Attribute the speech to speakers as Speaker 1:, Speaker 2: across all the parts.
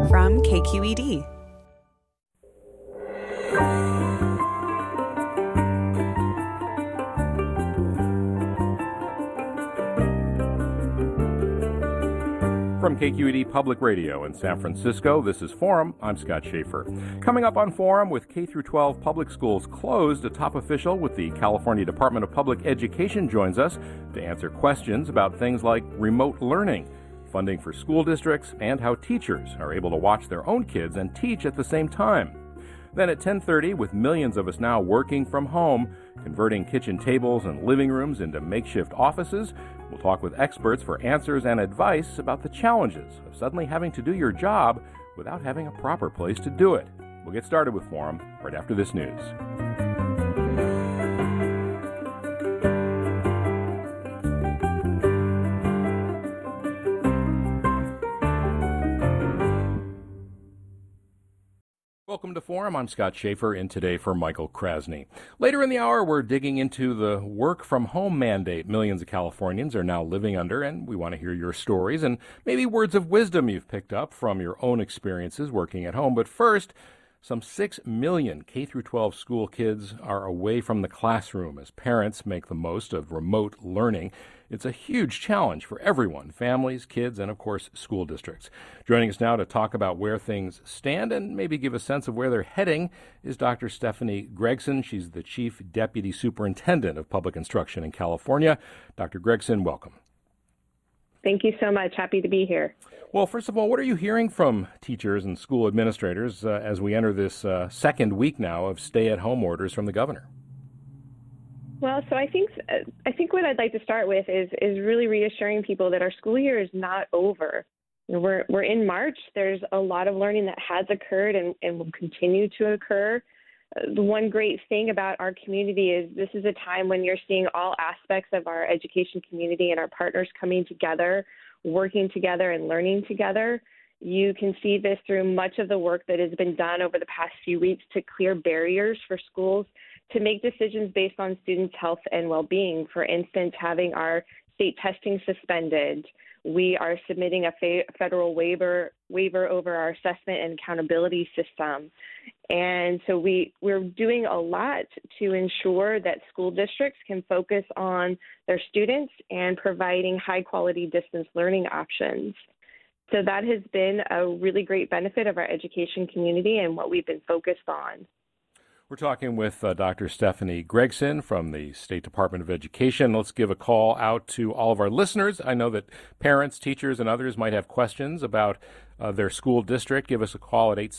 Speaker 1: from KQED.
Speaker 2: From KQED Public Radio in San Francisco, this is Forum. I'm Scott Schaefer. Coming up on Forum, with K-12 public schools closed, a top official with the California Department of Public Education joins us to answer questions about things like remote learning, funding for school districts, and how teachers are able to watch their own kids and teach at the same time. Then at 10:30, with millions of us now working from home, converting kitchen tables and living rooms into makeshift offices, we'll talk with experts for answers and advice about the challenges of suddenly having to do your job without having a proper place to do it. We'll get started with Forum right after this news. Welcome to Forum. I'm Scott Schaefer, in today for Michael Krasny. Later in the hour, we're digging into the work-from-home mandate millions of Californians are now living under, and we want to hear your stories and maybe words of wisdom you've picked up from your own experiences working at home. But first, some 6 million K-12 school kids are away from the classroom as parents make the most of remote learning. It's a huge challenge for everyone, families, kids, and, of course, school districts. Joining us now to talk about where things stand and maybe give a sense of where they're heading is Dr. Stephanie Gregson. She's the Chief Deputy Superintendent of Public Instruction in California. Dr. Gregson, welcome.
Speaker 3: Thank you so much. Happy to be here.
Speaker 2: Well, first of all, what are you hearing from teachers and school administrators as we enter this second week now of stay-at-home orders from the governor?
Speaker 3: Well, so I think what I'd like to start with is really reassuring people that our school year is not over. We're in March. There's a lot of learning that has occurred and will continue to occur. The one great thing about our community is this is a time when you're seeing all aspects of our education community and our partners coming together, working together and learning together. You can see this through much of the work that has been done over the past few weeks to clear barriers for schools to make decisions based on students' health and well-being. For instance, having our state testing suspended. We are submitting a federal waiver over our assessment and accountability system. And so we're doing a lot to ensure that school districts can focus on their students and providing high-quality distance learning options. So that has been a really great benefit of our education community and what we've been focused on.
Speaker 2: We're talking with Dr. Stephanie Gregson from the State Department of Education. Let's give a call out to all of our listeners. I know that parents, teachers, and others might have questions about their school district. Give us a call at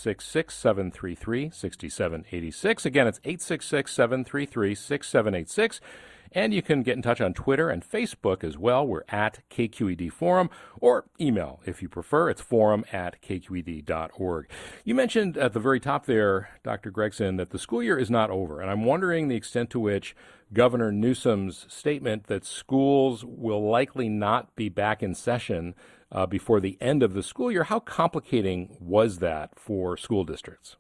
Speaker 2: 866-733-6786. Again, it's 866-733-6786. And you can get in touch on Twitter and Facebook as well. We're at KQED Forum, or email if you prefer. It's forum@kqed.org. You mentioned at the very top there, Dr. Gregson, that the school year is not over. And I'm wondering the extent to which Governor Newsom's statement that schools will likely not be back in session before the end of the school year, how complicating was that for school districts?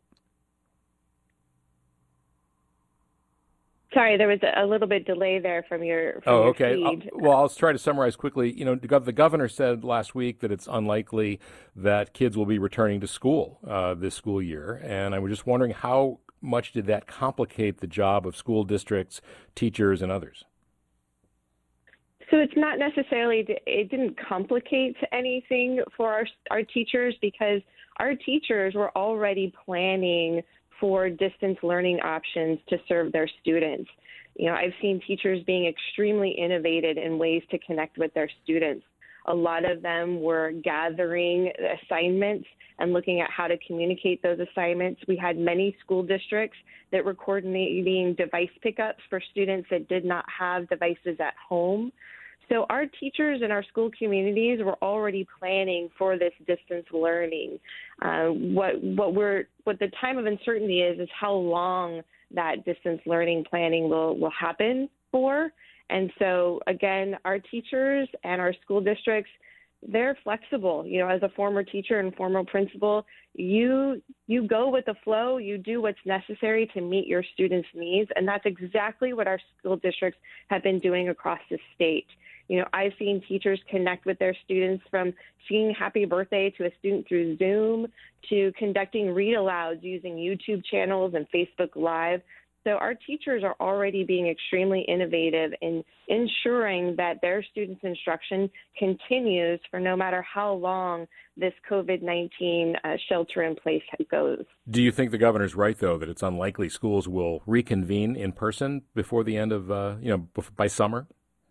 Speaker 3: Sorry, there was a little bit delay there from your
Speaker 2: okay.
Speaker 3: feed.
Speaker 2: I'll try to summarize quickly. You know, the governor said last week that it's unlikely that kids will be returning to school this school year. And I was just wondering, how much did that complicate the job of school districts, teachers, and others?
Speaker 3: So it's not necessarily, it didn't complicate anything for our teachers, because our teachers were already planning for distance learning options to serve their students. You know, I've seen teachers being extremely innovative in ways to connect with their students. A lot of them were gathering assignments and looking at how to communicate those assignments. We had many school districts that were coordinating device pickups for students that did not have devices at home. So our teachers in our school communities were already planning for this distance learning. What the time of uncertainty is how long that distance learning planning will happen for. And so, again, our teachers and our school districts, they're flexible. You know, as a former teacher and former principal, you go with the flow, you do what's necessary to meet your students' needs, and that's exactly what our school districts have been doing across the state. I've seen teachers connect with their students from singing happy birthday to a student through Zoom to conducting read-alouds using YouTube channels and Facebook Live. So our teachers are already being extremely innovative in ensuring that their students' instruction continues for no matter how long this COVID-19 shelter-in-place goes.
Speaker 2: Do you think the governor's right, though, that it's unlikely schools will reconvene in person before the end of, by summer?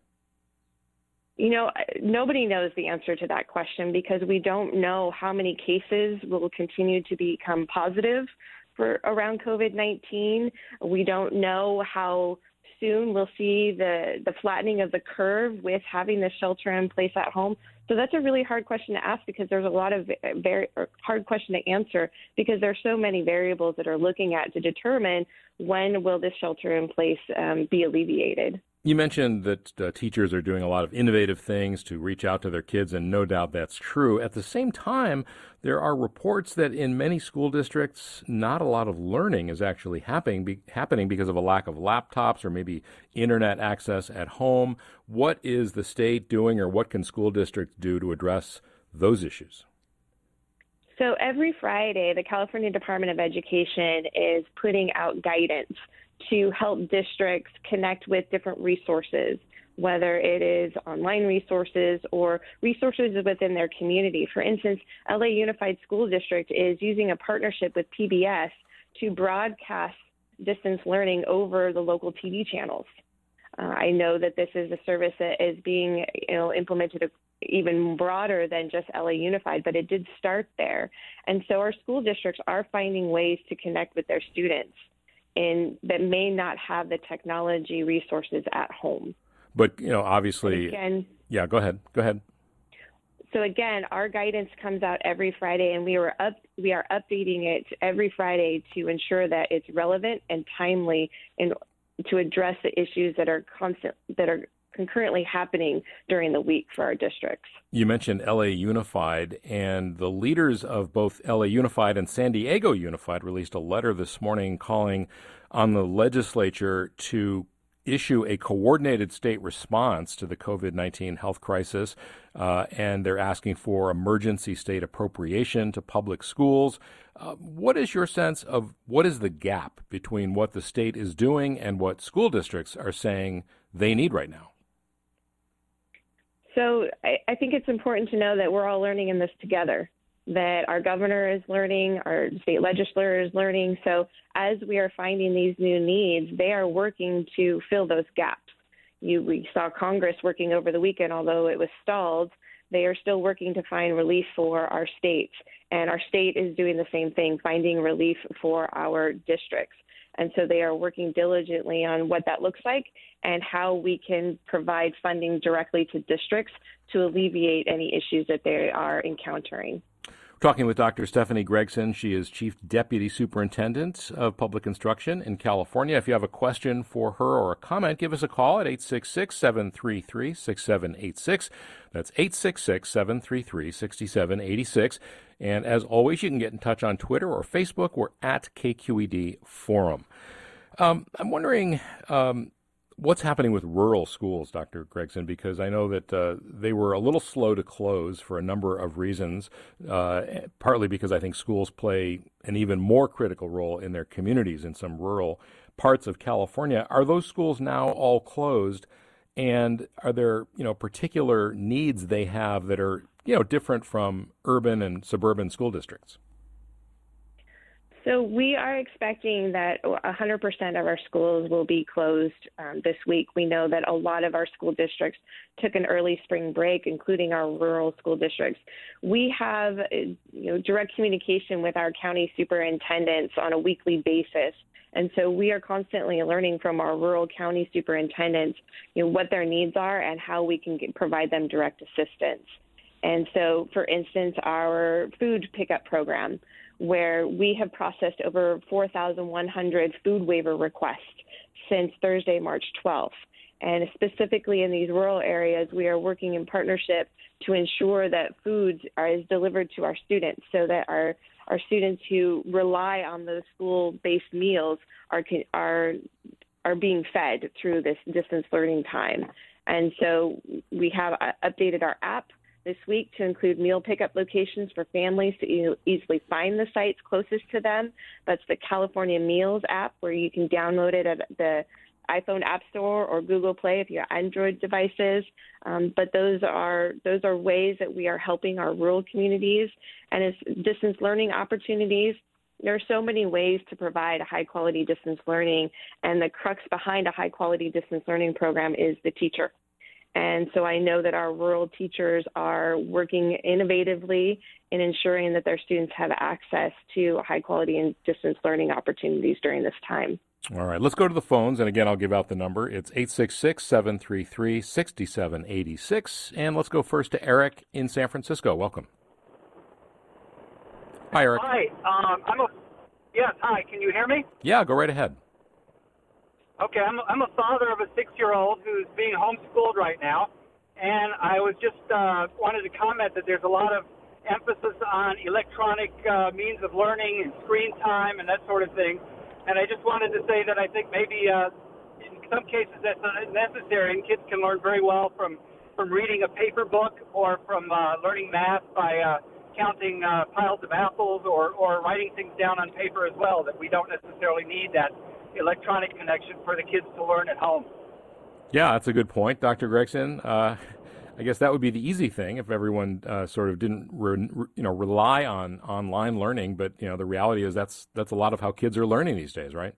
Speaker 3: Nobody knows the answer to that question because we don't know how many cases will continue to become positive for around COVID-19. We don't know how soon we'll see the flattening of the curve with having the shelter in place at home. So that's a really hard question to ask because there's a lot of very hard question to answer because there's so many variables that are looking at to determine when will this shelter in place be alleviated.
Speaker 2: You mentioned that teachers are doing a lot of innovative things to reach out to their kids, and no doubt that's true. At the same time, there are reports that in many school districts, not a lot of learning is actually happening because of a lack of laptops or maybe internet access at home. What is the state doing, or what can school districts do to address those issues?
Speaker 3: So every Friday, the California Department of Education is putting out guidance to help districts connect with different resources, whether it is online resources or resources within their community. For instance, LA Unified School District is using a partnership with PBS to broadcast distance learning over the local TV channels. I know that this is a service that is being implemented even broader than just LA Unified, but it did start there. And so our school districts are finding ways to connect with their students that may not have the technology resources at home.
Speaker 2: But, obviously, yeah, go ahead.
Speaker 3: So again, our guidance comes out every Friday, and we are updating it every Friday to ensure that it's relevant and timely and to address the issues that are concurrently happening during the week for our districts.
Speaker 2: You mentioned LA Unified, and the leaders of both LA Unified and San Diego Unified released a letter this morning calling on the legislature to issue a coordinated state response to the COVID-19 health crisis, and they're asking for emergency state appropriation to public schools. What is your sense of what is the gap between what the state is doing and what school districts are saying they need right now?
Speaker 3: So I think it's important to know that we're all learning in this together, that our governor is learning, our state legislature is learning. So as we are finding these new needs, they are working to fill those gaps. We saw Congress working over the weekend, although it was stalled. They are still working to find relief for our states. And our state is doing the same thing, finding relief for our districts. And so they are working diligently on what that looks like and how we can provide funding directly to districts to alleviate any issues that they are encountering.
Speaker 2: Talking with Dr. Stephanie Gregson. She is Chief Deputy Superintendent of Public Instruction in California. If you have a question for her or a comment, give us a call at 866-733-6786. That's 866-733-6786. And as always, you can get in touch on Twitter or Facebook. We're at KQED Forum. I'm wondering what's happening with rural schools, Dr. Gregson, because I know that they were a little slow to close for a number of reasons, partly because I think schools play an even more critical role in their communities in some rural parts of California. Are those schools now all closed, and are there particular needs they have that are different from urban and suburban school districts?
Speaker 3: So we are expecting that 100% of our schools will be closed this week. We know that a lot of our school districts took an early spring break, including our rural school districts. We have direct communication with our county superintendents on a weekly basis. And so we are constantly learning from our rural county superintendents what their needs are and how we can provide them direct assistance. And so, for instance, our food pickup program, where we have processed over 4,100 food waiver requests since Thursday, March 12th. And specifically in these rural areas, we are working in partnership to ensure that food is delivered to our students so that our students who rely on those school-based meals are being fed through this distance learning time. And so we have updated our app this week to include meal pickup locations for families to easily find the sites closest to them. That's the California Meals app, where you can download it at the iPhone App Store or Google Play if you have Android devices. But those are ways that we are helping our rural communities. And as distance learning opportunities, there are so many ways to provide a high-quality distance learning, and the crux behind a high-quality distance learning program is the teacher. And so I know that our rural teachers are working innovatively in ensuring that their students have access to high-quality and distance learning opportunities during this time.
Speaker 2: All right, let's go to the phones. And again, I'll give out the number. It's 866-733-6786. And let's go first to Eric in San Francisco. Welcome. Hi, Eric.
Speaker 1: Hi. Yes, hi. Can you hear me?
Speaker 2: Yeah, go right ahead.
Speaker 1: Okay, I'm a father of a 6-year-old who's being homeschooled right now, and I was just wanted to comment that there's a lot of emphasis on electronic means of learning and screen time and that sort of thing. And I just wanted to say that I think maybe in some cases that's necessary, and kids can learn very well from reading a paper book or from learning math by counting piles of apples or writing things down on paper as well, that we don't necessarily need that electronic connection for the kids to learn at home.
Speaker 2: Yeah, that's a good point, Dr. Gregson. I guess that would be the easy thing if everyone sort of didn't rely on online learning. But the reality is that's a lot of how kids are learning these days, right?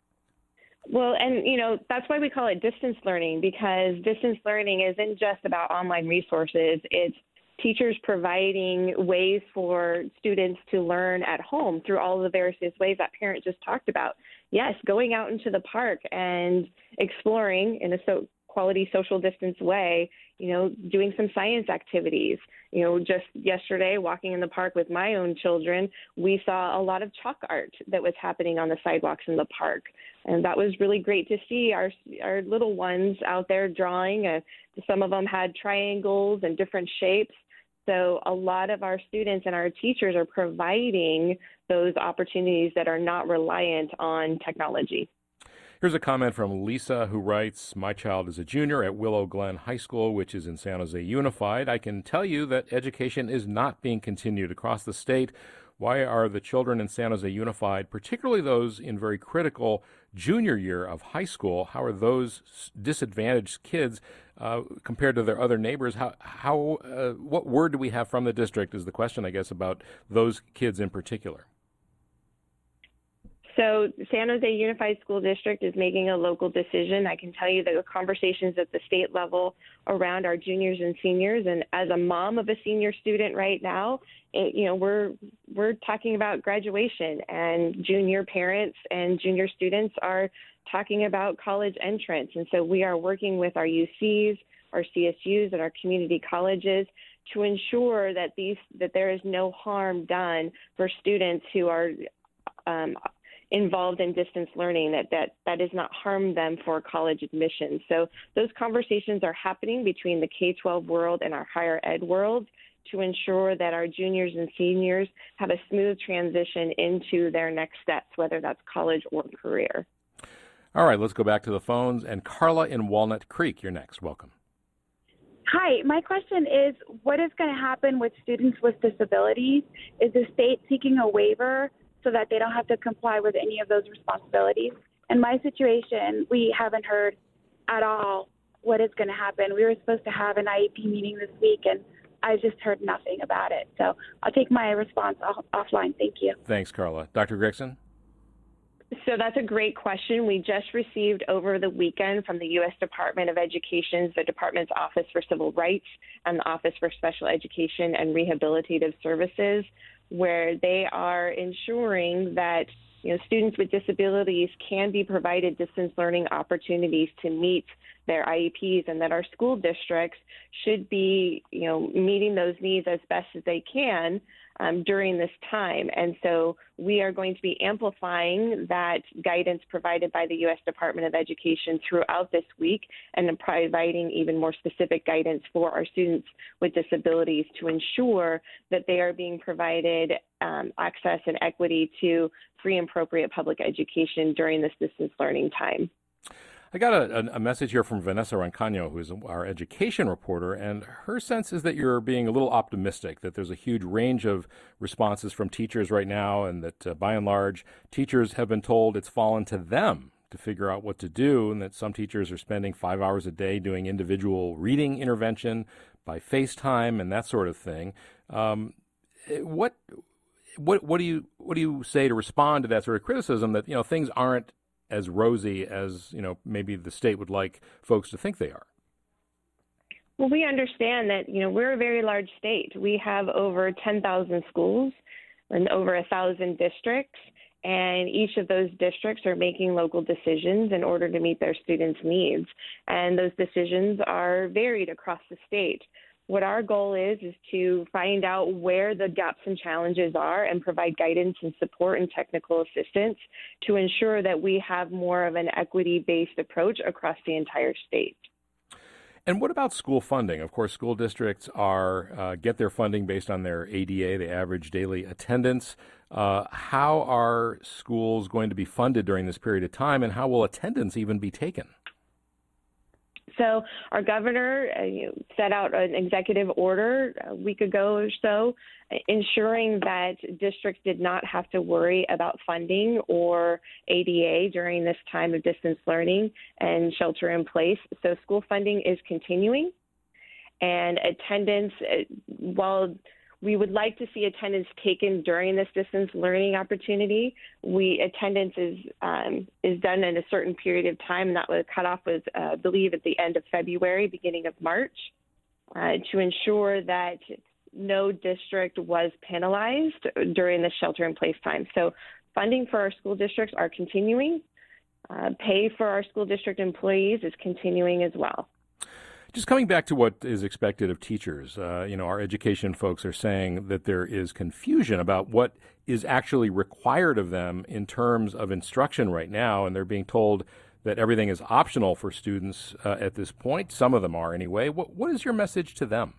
Speaker 3: Well, and that's why we call it distance learning, because distance learning isn't just about online resources. It's teachers providing ways for students to learn at home through all of the various ways that parent just talked about. Yes, going out into the park and exploring in a quality social distance way, doing some science activities. Just yesterday, walking in the park with my own children, we saw a lot of chalk art that was happening on the sidewalks in the park. And that was really great to see our little ones out there drawing. Some of them had triangles and different shapes. So a lot of our students and our teachers are providing those opportunities that are not reliant on technology.
Speaker 2: Here's a comment from Lisa, who writes, "My child is a junior at Willow Glen High School, which is in San Jose Unified. I can tell you that education is not being continued across the state. Why are the children in San Jose Unified, particularly those in very critical junior year of high school, how are those disadvantaged kids compared to their other neighbors? What word do we have from the district is the question, I guess, about those kids in particular?"
Speaker 3: So San Jose Unified School District is making a local decision. I can tell you that the conversations at the state level around our juniors and seniors, and as a mom of a senior student right now, we're talking about graduation, and junior parents and junior students are talking about college entrance. And so we are working with our UCs, our CSUs, and our community colleges to ensure that there is no harm done for students who are involved in distance learning, that does not harm them for college admission. So those conversations are happening between the K-12 world and our higher ed world to ensure that our juniors and seniors have a smooth transition into their next steps, whether that's college or career.
Speaker 2: All right, let's go back to the phones. And Carla in Walnut Creek, you're next. Welcome.
Speaker 4: Hi, my question is, what is going to happen with students with disabilities? Is the state seeking a waiver so that they don't have to comply with any of those responsibilities? In my situation, we haven't heard at all what is going to happen. We were supposed to have an IEP meeting this week, and I just heard nothing about it. So I'll take my response offline. Thank you.
Speaker 2: Thanks, Carla. Dr. Gregson?
Speaker 3: So that's a great question. We just received over the weekend from the U.S. Department of Education, the Department's Office for Civil Rights and the Office for Special Education and Rehabilitative Services, where they are ensuring that students with disabilities can be provided distance learning opportunities to meet their IEPs, and that our school districts should be meeting those needs as best as they can during this time. And so we are going to be amplifying that guidance provided by the U.S. Department of Education throughout this week, and then providing even more specific guidance for our students with disabilities to ensure that they are being provided access and equity to free and appropriate public education during this distance learning time.
Speaker 2: I got a message here from Vanessa Rancaño, who is our education reporter, and her sense is that you're being a little optimistic, that there's a huge range of responses from teachers right now, and that by and large, teachers have been told it's fallen to them to figure out what to do, and that some teachers are spending 5 hours a day doing individual reading intervention by FaceTime and that sort of thing. What do you say to respond to that sort of criticism that things aren't as rosy as maybe the state would like folks to think they are?
Speaker 3: Well, we understand that we're a very large state. We have over 10,000 schools and over 1,000 districts, and each of those districts are making local decisions in order to meet their students' needs, and those decisions are varied across the state. What our goal is to find out where the gaps and challenges are and provide guidance and support and technical assistance to ensure that we have more of an equity-based approach across the entire state.
Speaker 2: And what about school funding? Of course, school districts get their funding based on their ADA, the average daily attendance. How are schools going to be funded during this period of time, and how will attendance even be taken?
Speaker 3: So our governor set out an executive order a week ago or so, ensuring that districts did not have to worry about funding or ADA during this time of distance learning and shelter in place. So school funding is continuing, and attendance, while we would like to see attendance taken during this distance learning opportunity, attendance is done in a certain period of time, and that was cut off was, I believe, at the end of February, beginning of March, to ensure that no district was penalized during the shelter-in-place time. So funding for our school districts are continuing. Pay for our school district employees is continuing as well.
Speaker 2: Just coming back to what is expected of teachers, our education folks are saying that there is confusion about what is actually required of them in terms of instruction right now, and they're being told that everything is optional for students at this point. Some of them are anyway. What is your message to them?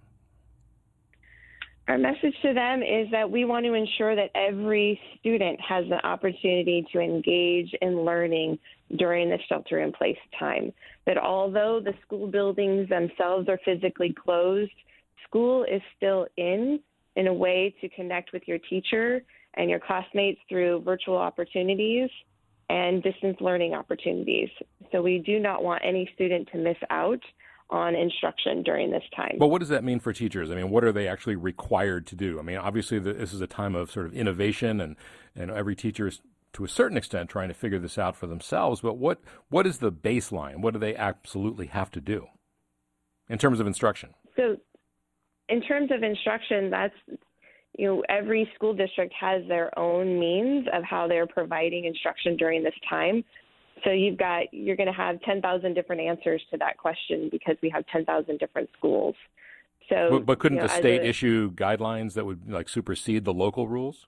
Speaker 3: Our message to them is that we want to ensure that every student has the opportunity to engage in learning during the shelter-in-place time. That although the school buildings themselves are physically closed, school is still in a way to connect with your teacher and your classmates through virtual opportunities and distance learning opportunities. So we do not want any student to miss out on instruction during this time.
Speaker 2: But what does that mean for teachers? I mean, what are they actually required to do? I mean, obviously this is a time of sort of innovation, and every teacher is, to a certain extent, trying to figure this out for themselves. But what is the baseline? What do they absolutely have to do in terms of instruction?
Speaker 3: So in terms of instruction, that's, every school district has their own means of how they're providing instruction during this time. So you're going to have 10,000 different answers to that question because we have 10,000 different schools. So,
Speaker 2: but couldn't the state issue guidelines that would supersede the local rules?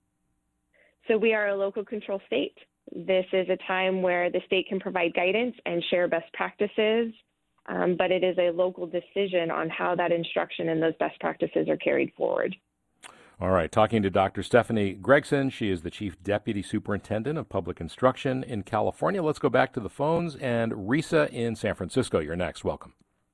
Speaker 3: So we are a local control state. This is a time where the state can provide guidance and share best practices, but it is a local decision on how that instruction and those best practices are carried forward.
Speaker 2: All right, talking to Dr. Stephanie Gregson. She is the Chief Deputy Superintendent of Public Instruction in California. Let's go back to the phones. And Risa in San Francisco, you're next. Welcome.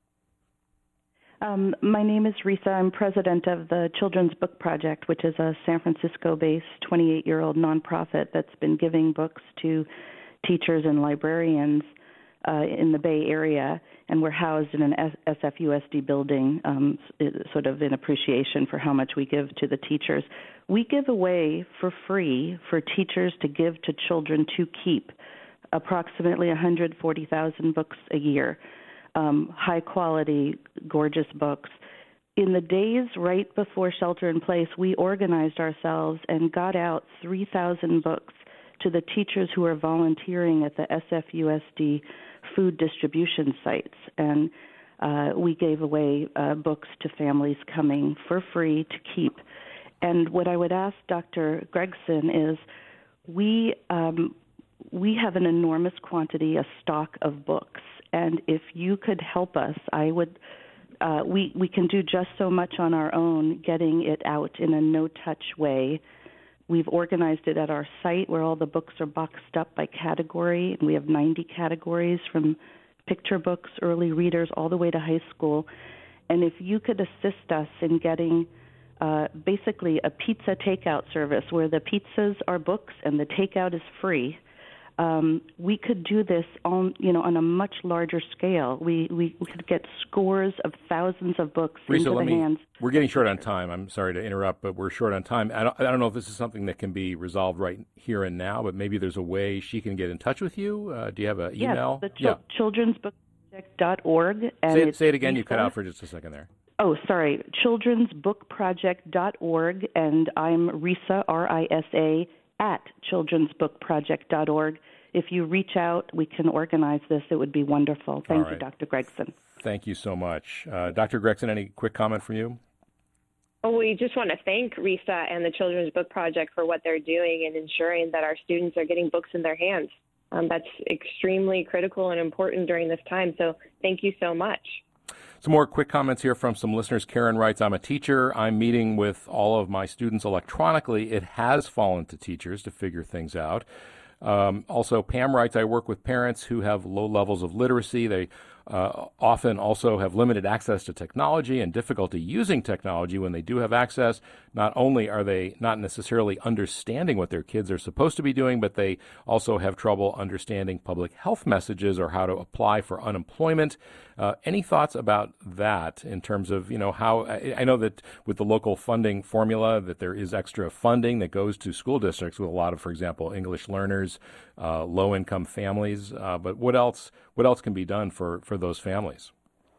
Speaker 5: My name is Risa. I'm president of the Children's Book Project, which is a San Francisco-based 28-year-old nonprofit that's been giving books to teachers and librarians in the Bay Area, and we're housed in an SFUSD building, sort of in appreciation for how much we give to the teachers. We give away for free for teachers to give to children to keep approximately 140,000 books a year, high-quality, gorgeous books. In the days right before shelter-in-place, we organized ourselves and got out 3,000 books to the teachers who are volunteering at the SFUSD food distribution sites, and we gave away books to families coming for free to keep. And what I would ask Dr. Gregson is, we have an enormous quantity, a stock of books, and if you could help us, I would. We can do just so much on our own, getting it out in a no-touch way We've organized it at our site where all the books are boxed up by category, and we have 90 categories from picture books, early readers, all the way to high school. And if you could assist us in getting basically a pizza takeout service where the pizzas are books and the takeout is free, we could do this on a much larger scale. We could get scores of thousands of books
Speaker 2: Risa,
Speaker 5: into the hands.
Speaker 2: We're getting short on time. I'm sorry to interrupt, but we're short on time. I don't know if this is something that can be resolved right here and now, but maybe there's a way she can get in touch with you. Do you have an email?
Speaker 5: Yes, childrensbookproject.org. And
Speaker 2: say it again. You cut out for just a second there.
Speaker 5: Oh, sorry. childrensbookproject.org, and I'm Risa, R-I-S-A, at childrensbookproject.org. If you reach out, we can organize this. It would be wonderful. Thank you, Dr. Gregson.
Speaker 2: Thank you so much. Dr. Gregson, any quick comment from you?
Speaker 3: Oh, we just want to thank Risa and the Children's Book Project for what they're doing and ensuring that our students are getting books in their hands. That's extremely critical and important during this time. So thank you so much.
Speaker 2: Some more quick comments here from some listeners. Karen writes, I'm a teacher. I'm meeting with all of my students electronically. It has fallen to teachers to figure things out. Also, Pam writes, I work with parents who have low levels of literacy. They often also have limited access to technology and difficulty using technology when they do have access. Not only are they not necessarily understanding what their kids are supposed to be doing, but they also have trouble understanding public health messages or how to apply for unemployment. Any thoughts about that in terms of, how I know that with the local funding formula that there is extra funding that goes to school districts with a lot of, for example, English learners, low-income families. But what else can be done for those families?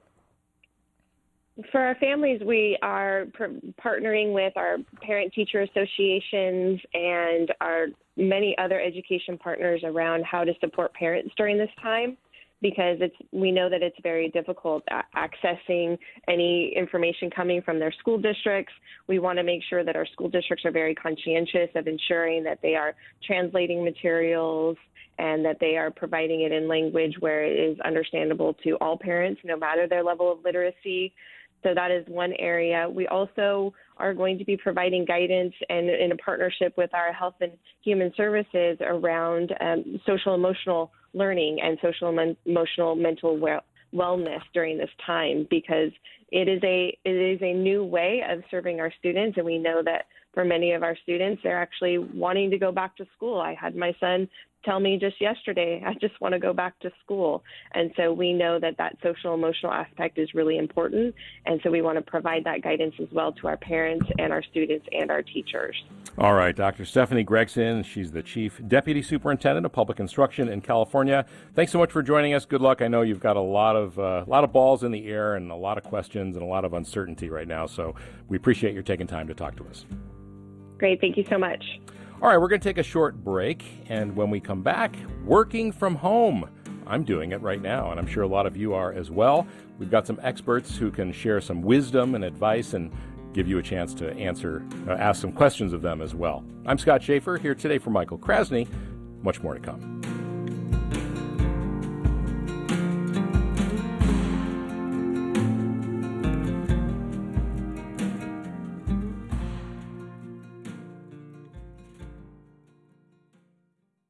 Speaker 3: For our families, we are partnering with our parent-teacher associations and our many other education partners around how to support parents during this time, because we know that it's very difficult accessing any information coming from their school districts. We want to make sure that our school districts are very conscientious of ensuring that they are translating materials and that they are providing it in language where it is understandable to all parents, no matter their level of literacy. So that is one area. We also are going to be providing guidance and in a partnership with our Health and Human Services around social emotional learning and social emotional mental wellness during this time, because it is a new way of serving our students, and we know that for many of our students, they're actually wanting to go back to school. I had my son tell me just yesterday, I just want to go back to school. And so we know that social emotional aspect is really important. And so we want to provide that guidance as well to our parents and our students and our teachers.
Speaker 2: All right, Dr. Stephanie Gregson. She's the Chief Deputy Superintendent of Public Instruction in California. Thanks so much for joining us. Good luck. I know you've got a lot of balls in the air and a lot of questions and a lot of uncertainty right now. So we appreciate your taking time to talk to us.
Speaker 3: Great. Thank you so much.
Speaker 2: All right, we're going to take a short break, and when we come back, working from home. I'm doing it right now, and I'm sure a lot of you are as well. We've got some experts who can share some wisdom and advice and give you a chance to ask some questions of them as well. I'm Scott Schaefer, here today for Michael Krasny. Much more to come.